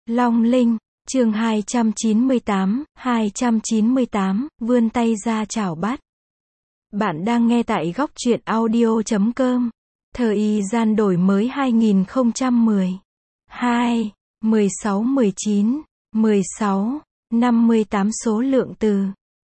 Long Linh, chương 298, vươn tay ra chảo bắt. Bạn đang nghe tại góc truyện audio.com. Thời gian đổi mới 2010. 2, 16, 19, 16, 58 số lượng từ.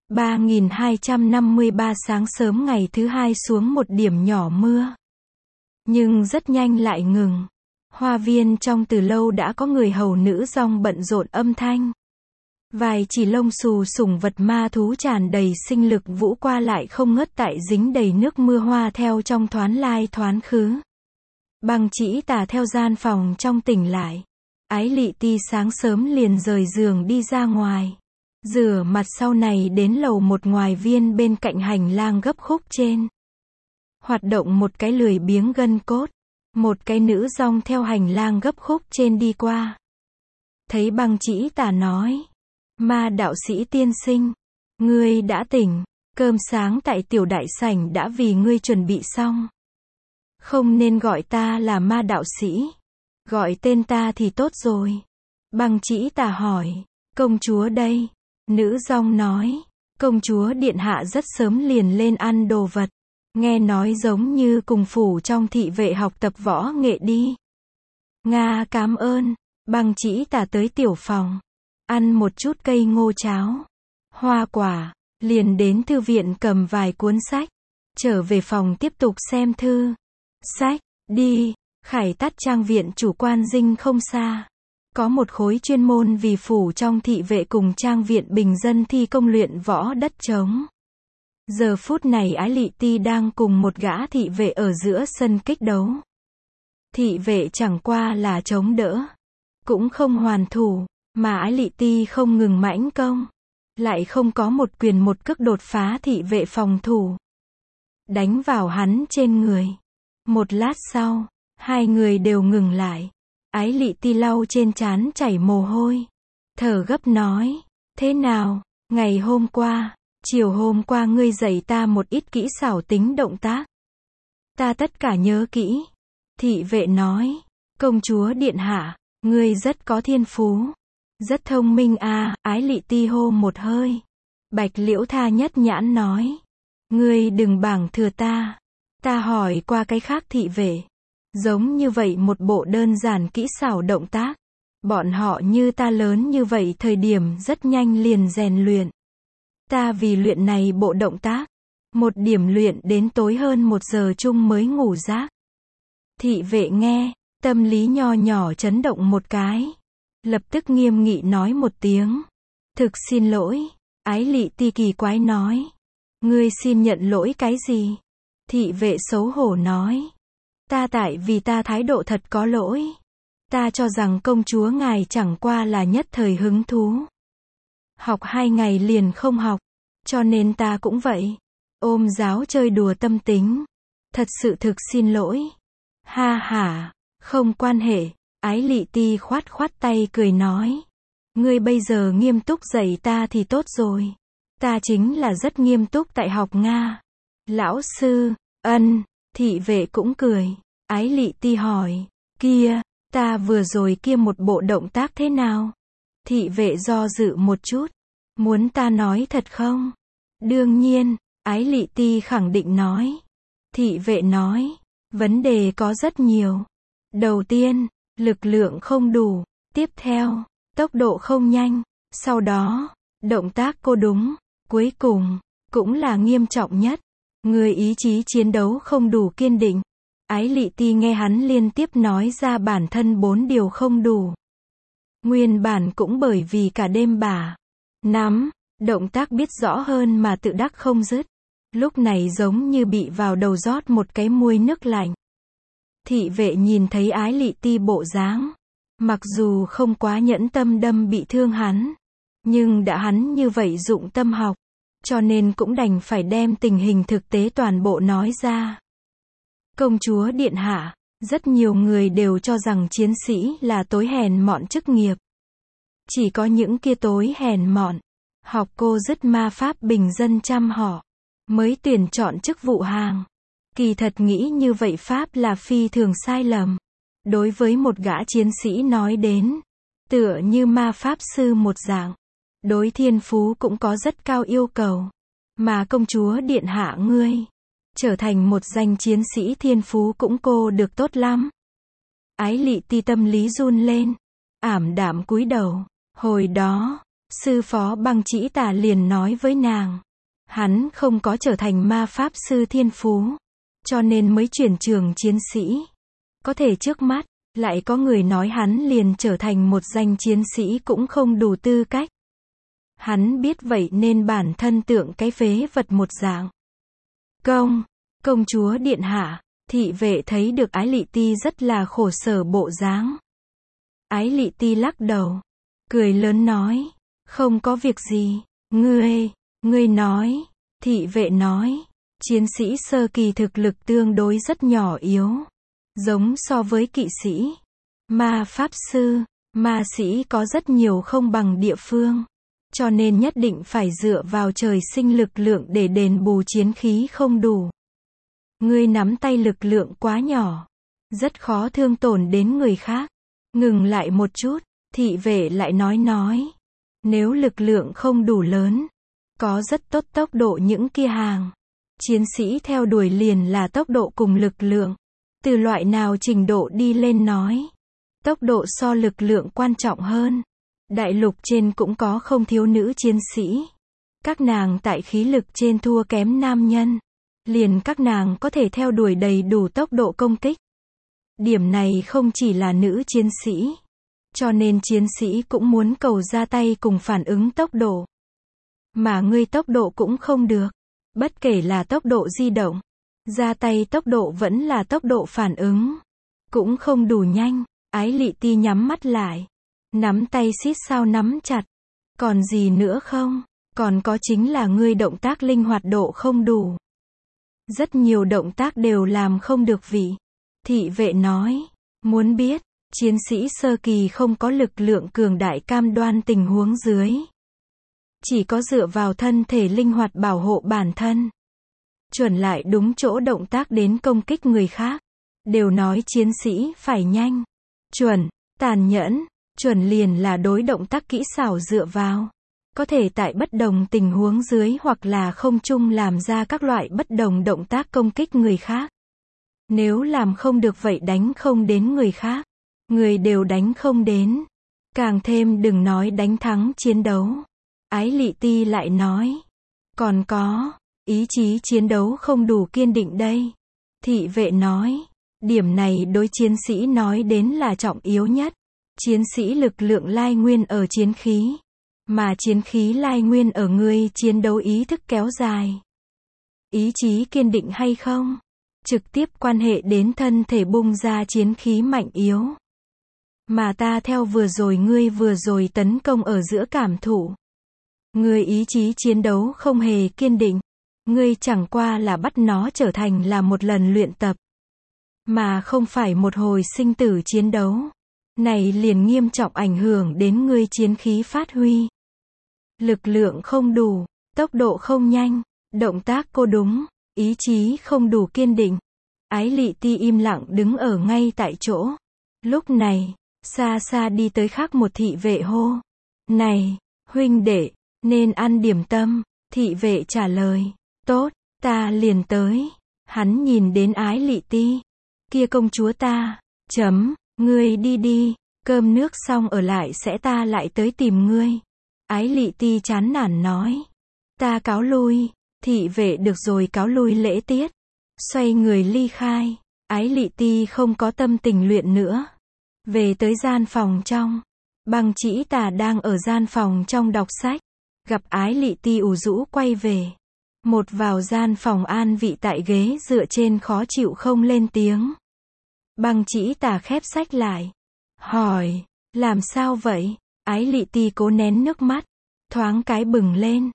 3253 sáng sớm ngày thứ hai xuống một điểm nhỏ mưa. Nhưng rất nhanh lại ngừng. Hoa viên trong từ lâu đã có người hầu nữ dong bận rộn âm thanh. Vài chỉ lông xù sủng vật ma thú tràn đầy sinh lực vũ qua lại không ngớt tại dính đầy nước mưa hoa theo trong thoán lai thoán khứ. Bằng chỉ tả theo gian phòng trong tỉnh lại. Ái Lị Ti sáng sớm liền rời giường đi ra ngoài. Rửa mặt sau này đến lầu một ngoài viên bên cạnh hành lang gấp khúc trên. Hoạt động một cái lười biếng gân cốt. Một cái nữ dong theo hành lang gấp khúc trên đi qua. Thấy Băng Chỉ Tả nói. Ma đạo sĩ tiên sinh. Ngươi đã tỉnh. Cơm sáng tại tiểu đại sảnh đã vì ngươi chuẩn bị xong. Không nên gọi ta là ma đạo sĩ. Gọi tên ta thì tốt rồi. Băng Chỉ Tả hỏi. Công chúa đây. Nữ dong nói. Công chúa điện hạ rất sớm liền lên ăn đồ vật. Nghe nói giống như cùng phủ trong thị vệ học tập võ nghệ đi. Nga cảm ơn. Băng Chỉ Tả tới tiểu phòng. Ăn một chút cây ngô cháo. Hoa quả. Liền đến thư viện cầm vài cuốn sách. Trở về phòng tiếp tục xem thư. Sách. Đi. Khải Tắt trang viện chủ quan dinh không xa. Có một khối chuyên môn vì phủ trong thị vệ cùng trang viện bình dân thi công luyện võ đất trống. Giờ phút này Ái Lị Ti đang cùng một gã thị vệ ở giữa sân kích đấu. Thị vệ chẳng qua là chống đỡ. Cũng không hoàn thủ. Mà Ái Lị Ti không ngừng mãnh công. Lại không có một quyền một cước đột phá thị vệ phòng thủ. Đánh vào hắn trên người. Một lát sau, hai người đều ngừng lại. Ái Lị Ti lau trên trán chảy mồ hôi. Thở gấp nói. Thế nào, ngày hôm qua, chiều hôm qua ngươi dạy ta một ít kỹ xảo tính động tác. Ta tất cả nhớ kỹ. Thị vệ nói. Công chúa điện hạ, ngươi rất có thiên phú. Rất thông minh à, Ái Lị Ti hô một hơi. Bạch Liễu Tha nhất nhãn nói. Ngươi đừng bảng thừa ta. Ta hỏi qua cái khác thị vệ. Giống như vậy một bộ đơn giản kỹ xảo động tác. Bọn họ như ta lớn như vậy thời điểm rất nhanh liền rèn luyện. Ta vì luyện này bộ động tác. Một điểm luyện đến tối hơn 1 giờ chung mới ngủ giấc. Thị vệ nghe, tâm lý nho nhỏ chấn động một cái. Lập tức nghiêm nghị nói một tiếng. Thực xin lỗi. Ái Lị Ti kỳ quái nói. Ngươi xin nhận lỗi cái gì? Thị vệ xấu hổ nói. Ta tại vì ta thái độ thật có lỗi. Ta cho rằng công chúa ngài chẳng qua là nhất thời hứng thú. Học 2 ngày liền không học. Cho nên ta cũng vậy. Ôm giáo chơi đùa tâm tính. Thật sự thực xin lỗi. Ha ha, không quan hệ. Ái Lị Ti khoát khoát tay cười nói. Ngươi bây giờ nghiêm túc dạy ta thì tốt rồi. Ta chính là rất nghiêm túc tại học Nga. Lão sư, ân, thị vệ cũng cười. Ái Lị Ti hỏi. Kia, ta vừa rồi kia một bộ động tác thế nào? Thị vệ do dự một chút. Muốn ta nói thật không? Đương nhiên, Ái Lị Ti khẳng định nói. Thị vệ nói. Vấn đề có rất nhiều. Đầu tiên, lực lượng không đủ. Tiếp theo, tốc độ không nhanh. Sau đó, động tác cô đúng. Cuối cùng, cũng là nghiêm trọng nhất. Người ý chí chiến đấu không đủ kiên định. Ái Lị Ti nghe hắn liên tiếp nói ra bản thân 4 điều không đủ. Nguyên bản cũng bởi vì cả đêm bà nắm, động tác biết rõ hơn mà tự đắc không dứt. Lúc này giống như bị vào đầu rót một cái muôi nước lạnh. Thị vệ nhìn thấy Ái Lị Ti bộ dáng. Mặc dù không quá nhẫn tâm đâm bị thương hắn. Nhưng đã hắn như vậy dụng tâm học. Cho nên cũng đành phải đem tình hình thực tế toàn bộ nói ra. Công chúa điện hạ, rất nhiều người đều cho rằng chiến sĩ là tối hèn mọn chức nghiệp. Chỉ có những kia tối hèn mọn, học cô dứt ma pháp bình dân chăm họ, mới tuyển chọn chức vụ hàng. Kỳ thật nghĩ như vậy pháp là phi thường sai lầm. Đối với một gã chiến sĩ nói đến, tựa như ma pháp sư một dạng. Đối thiên phú cũng có rất cao yêu cầu. Mà công chúa điện hạ ngươi, trở thành một danh chiến sĩ thiên phú cũng cô được tốt lắm. Ái Lị Ti tâm lý run lên, ảm đạm cúi đầu. Hồi đó, sư phó Băng Chỉ Tà liền nói với nàng, hắn không có trở thành ma pháp sư thiên phú, cho nên mới chuyển trường chiến sĩ. Có thể trước mắt, lại có người nói hắn liền trở thành một danh chiến sĩ cũng không đủ tư cách. Hắn biết vậy nên bản thân tượng cái phế vật một dạng. Công chúa điện hạ, thị vệ thấy được Ái Lị Ti rất là khổ sở bộ dáng. Ái Lị Ti lắc đầu, cười lớn nói, không có việc gì, ngươi nói, thị vệ nói, chiến sĩ sơ kỳ thực lực tương đối rất nhỏ yếu, giống so với kỵ sĩ, ma pháp sư, ma sĩ có rất nhiều không bằng địa phương, cho nên nhất định phải dựa vào trời sinh lực lượng để đền bù chiến khí không đủ. Ngươi nắm tay lực lượng quá nhỏ, rất khó thương tổn đến người khác. Ngừng lại một chút, thị vệ lại nói, nếu lực lượng không đủ lớn, có rất tốt tốc độ những kia hàng. Chiến sĩ theo đuổi liền là tốc độ cùng lực lượng. Từ loại nào trình độ đi lên nói, tốc độ so lực lượng quan trọng hơn. Đại lục trên cũng có không thiếu nữ chiến sĩ. Các nàng tại khí lực trên thua kém nam nhân. Liền các nàng có thể theo đuổi đầy đủ tốc độ công kích. Điểm này không chỉ là nữ chiến sĩ. Cho nên chiến sĩ cũng muốn cầu ra tay cùng phản ứng tốc độ. Mà ngươi tốc độ cũng không được. Bất kể là tốc độ di động, ra tay tốc độ vẫn là tốc độ phản ứng. Cũng không đủ nhanh. Ái Lị Ti nhắm mắt lại. Nắm tay xít sao nắm chặt. Còn gì nữa không? Còn có chính là ngươi động tác linh hoạt độ không đủ. Rất nhiều động tác đều làm không được vị. Thị vệ nói, muốn biết, chiến sĩ sơ kỳ không có lực lượng cường đại cam đoan tình huống dưới. Chỉ có dựa vào thân thể linh hoạt bảo hộ bản thân. Chuẩn lại đúng chỗ động tác đến công kích người khác. Đều nói chiến sĩ phải nhanh, chuẩn, tàn nhẫn, chuẩn liền là đối động tác kỹ xảo dựa vào. Có thể tại bất đồng tình huống dưới hoặc là không chung làm ra các loại bất đồng động tác công kích người khác. Nếu làm không được vậy đánh không đến người khác. Người đều đánh không đến. Càng thêm đừng nói đánh thắng chiến đấu. Ái Lị Ti lại nói. Còn có, ý chí chiến đấu không đủ kiên định đây. Thị vệ nói. Điểm này đối chiến sĩ nói đến là trọng yếu nhất. Chiến sĩ lực lượng lai nguyên ở chiến khí. Mà chiến khí lai nguyên ở ngươi chiến đấu ý thức kéo dài. Ý chí kiên định hay không? Trực tiếp quan hệ đến thân thể bung ra chiến khí mạnh yếu. Mà ta theo ngươi vừa rồi tấn công ở giữa cảm thụ. Ngươi ý chí chiến đấu không hề kiên định. Ngươi chẳng qua là bắt nó trở thành là một lần luyện tập. Mà không phải một hồi sinh tử chiến đấu. Này liền nghiêm trọng ảnh hưởng đến ngươi chiến khí phát huy. Lực lượng không đủ, tốc độ không nhanh, động tác cô đúng, ý chí không đủ kiên định. Ái Lị Ti im lặng đứng ở ngay tại chỗ. Lúc này, xa xa đi tới khác một thị vệ hô. Này, huynh đệ, nên ăn điểm tâm. Thị vệ trả lời. Tốt, ta liền tới. Hắn nhìn đến Ái Lị Ti. Kia công chúa ta, ngươi đi đi, cơm nước xong ở lại sẽ ta lại tới tìm ngươi. Ái Lị Ti chán nản nói. Ta cáo lui. Thị vệ được rồi cáo lui lễ tiết. Xoay người ly khai. Ái Lị Ti không có tâm tình luyện nữa. Về tới gian phòng trong. Băng Chỉ Tà đang ở gian phòng trong đọc sách. Gặp Ái Lị Ti ủ rũ quay về. Một vào gian phòng an vị tại ghế dựa trên khó chịu không lên tiếng. Băng Chỉ Tà khép sách lại. Hỏi, làm sao vậy? Ái Lị Ti cố nén nước mắt. Thoáng cái bừng lên.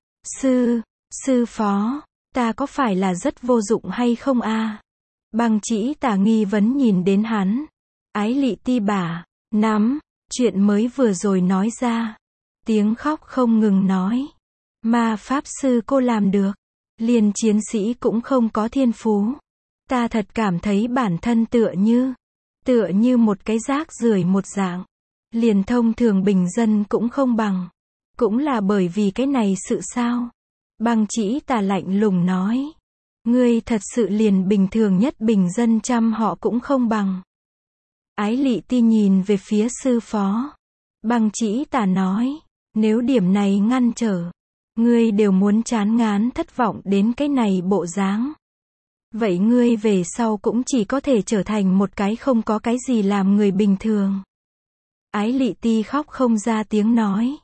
Sư phó, ta có phải là rất vô dụng hay không a? Băng Chỉ Tà nghi vấn nhìn đến hắn. Ái Lị Ti bà, chuyện mới vừa rồi nói ra. Tiếng khóc không ngừng nói. Ma pháp sư cô làm được. Liền chiến sĩ cũng không có thiên phú. Ta thật cảm thấy bản thân tựa như một cái rác rưởi một dạng. liền thông thường bình dân cũng không bằng. Cũng là bởi vì cái này sự sao? Băng Chỉ Tà lạnh lùng nói. Ngươi thật sự liền bình thường nhất bình dân trăm họ cũng không bằng. Ái Lị Ti nhìn về phía sư phó. Băng Chỉ Tà nói, nếu điểm này ngăn trở, ngươi đều muốn chán ngán thất vọng đến cái này bộ dáng. Vậy ngươi về sau cũng chỉ có thể trở thành một cái không có cái gì làm người bình thường. Ái Lị Ti khóc không ra tiếng nói.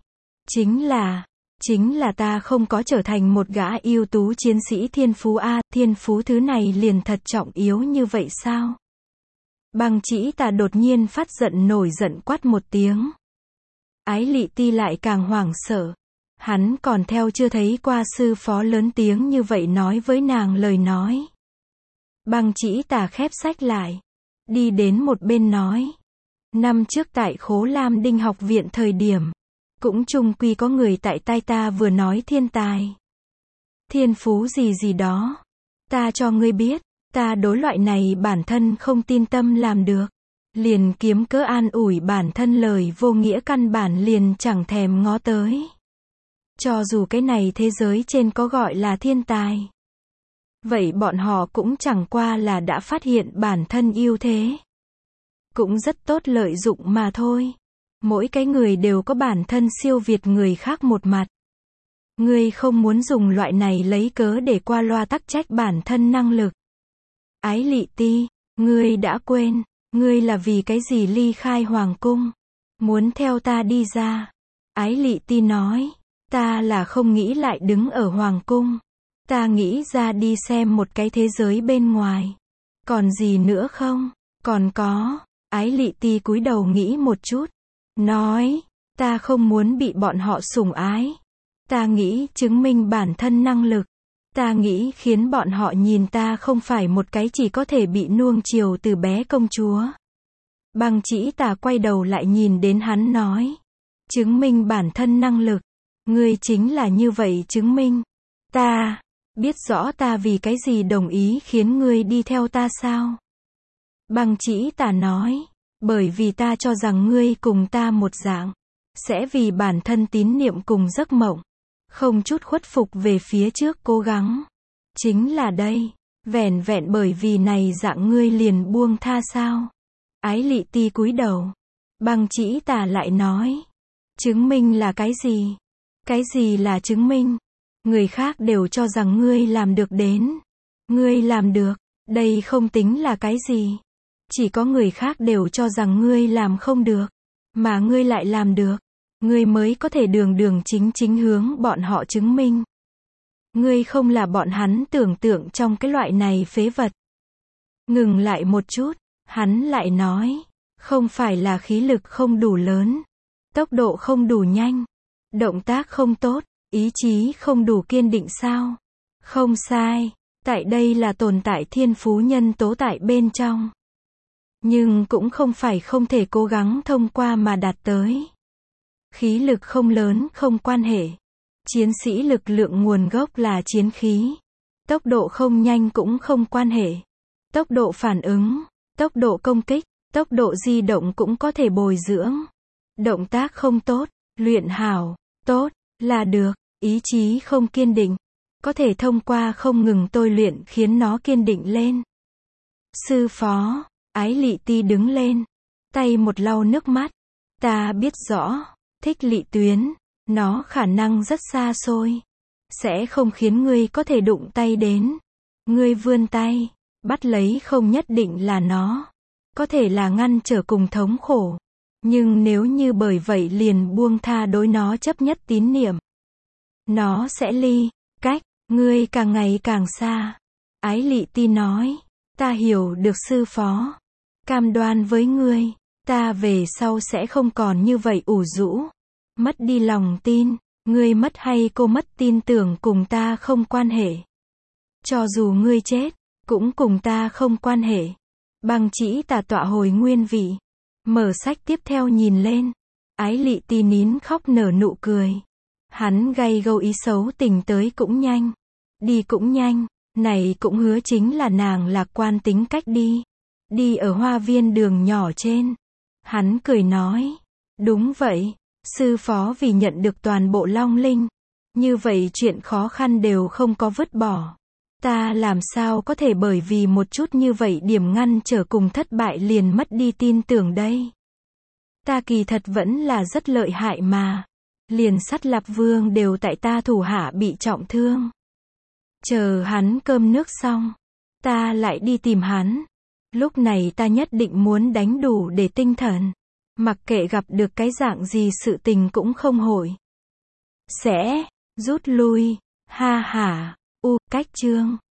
Chính là ta không có trở thành một gã ưu tú chiến sĩ thiên phú a, thiên phú thứ này liền thật trọng yếu như vậy sao? Băng Chỉ Tà đột nhiên phát giận nổi giận quát một tiếng. Ái Lị Ti lại càng hoảng sợ. Hắn còn theo chưa thấy qua sư phó lớn tiếng như vậy nói với nàng lời nói. Băng Chỉ Tà khép sách lại, đi đến một bên nói. Năm trước tại Khố Lam Đinh học viện thời điểm, cũng chung quy có người tại tai ta vừa nói thiên tài. Thiên phú gì gì đó. Ta cho ngươi biết, ta đối loại này bản thân không tin tâm làm được. Liền kiếm cớ an ủi bản thân lời vô nghĩa căn bản liền chẳng thèm ngó tới. Cho dù cái này thế giới trên có gọi là thiên tài. Vậy bọn họ cũng chẳng qua là đã phát hiện bản thân ưu thế. Cũng rất tốt lợi dụng mà thôi. Mỗi cái người đều có bản thân siêu việt người khác một mặt. Ngươi không muốn dùng loại này lấy cớ để qua loa tắc trách bản thân năng lực. Ái Lị Ti, ngươi đã quên, ngươi là vì cái gì ly khai hoàng cung? Muốn theo ta đi ra. Ái Lị Ti nói, ta là không nghĩ lại đứng ở hoàng cung. Ta nghĩ ra đi xem một cái thế giới bên ngoài. Còn gì nữa không? Còn có. Ái Lị Ti cúi đầu nghĩ một chút. Nói, ta không muốn bị bọn họ sủng ái. Ta nghĩ chứng minh bản thân năng lực. Ta nghĩ khiến bọn họ nhìn ta không phải một cái chỉ có thể bị nuông chiều từ bé công chúa. Băng Chỉ Tà quay đầu lại nhìn đến hắn nói. Chứng minh bản thân năng lực. Ngươi chính là như vậy chứng minh. Ta biết rõ ta vì cái gì đồng ý khiến ngươi đi theo ta sao? Băng Chỉ Tà nói. Bởi vì ta cho rằng ngươi cùng ta một dạng. Sẽ vì bản thân tín niệm cùng giấc mộng. Không chút khuất phục về phía trước cố gắng. Chính là đây. Vẻn vẹn bởi vì này dạng ngươi liền buông tha sao? Ái Lị Ti cúi đầu. Băng Chỉ Tà lại nói. Chứng minh là cái gì? Cái gì là chứng minh? Người khác đều cho rằng ngươi làm được đến. Ngươi làm được. Đây không tính là cái gì. Chỉ có người khác đều cho rằng ngươi làm không được. Mà ngươi lại làm được. Ngươi mới có thể đường đường chính chính hướng bọn họ chứng minh. Ngươi không là bọn hắn tưởng tượng trong cái loại này phế vật. Ngừng lại một chút. Hắn lại nói. Không phải là khí lực không đủ lớn. Tốc độ không đủ nhanh. Động tác không tốt. Ý chí không đủ kiên định sao? Không sai. Tại đây là tồn tại thiên phú nhân tố tại bên trong. Nhưng cũng không phải không thể cố gắng thông qua mà đạt tới. Khí lực không lớn không quan hệ. Chiến sĩ lực lượng nguồn gốc là chiến khí. Tốc độ không nhanh cũng không quan hệ. Tốc độ phản ứng, tốc độ công kích, tốc độ di động cũng có thể bồi dưỡng. Động tác không tốt, luyện hảo, tốt, là được. Ý chí không kiên định. Có thể thông qua không ngừng tôi luyện khiến nó kiên định lên. Sư phó. Ái Lị Ti đứng lên. Tay một lau nước mắt. Ta biết rõ. Thích Lị Tuyến. Nó khả năng rất xa xôi. Sẽ không khiến ngươi có thể đụng tay đến. Ngươi vươn tay. Bắt lấy không nhất định là nó. Có thể là ngăn trở cùng thống khổ. Nhưng nếu như bởi vậy liền buông tha đối nó chấp nhất tín niệm. Nó sẽ ly cách. Ngươi càng ngày càng xa. Ái Lị Ti nói. Ta hiểu được sư phó. Cam đoan với ngươi. Ta về sau sẽ không còn như vậy ủ rũ. Mất đi lòng tin. Ngươi mất hay cô mất tin tưởng cùng ta không quan hệ. Cho dù ngươi chết. Cũng cùng ta không quan hệ. Băng Chỉ Tà tọa hồi nguyên vị. Mở sách tiếp theo nhìn lên. Ái Lị Ti nín khóc nở nụ cười. Hắn gay gâu ý xấu tình tới cũng nhanh. Đi cũng nhanh. Này cũng hứa chính là nàng lạc quan tính cách đi. Đi ở hoa viên đường nhỏ trên. Hắn cười nói. Đúng vậy. Sư phó vì nhận được toàn bộ Long Linh. Như vậy chuyện khó khăn đều không có vứt bỏ. Ta làm sao có thể bởi vì một chút như vậy điểm ngăn trở cùng thất bại liền mất đi tin tưởng đây. Ta kỳ thật vẫn là rất lợi hại mà. Liền Sắt Lạp Vương đều tại ta thủ hạ bị trọng thương. Chờ hắn cơm nước xong, ta lại đi tìm hắn. Lúc này ta nhất định muốn đánh đủ để tinh thần. Mặc kệ gặp được cái dạng gì sự tình cũng không hội. Sẽ rút lui. Ha hả. Cách chương